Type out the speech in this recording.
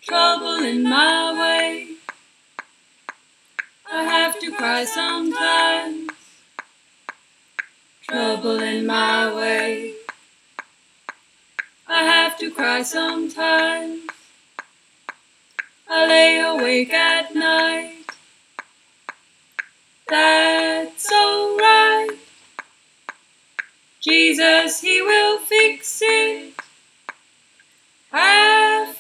trouble in my way. I have to cry sometimes, trouble in my way. I have to cry sometimes, I lay awake at night. That's alright, Jesus, He will fix it. Have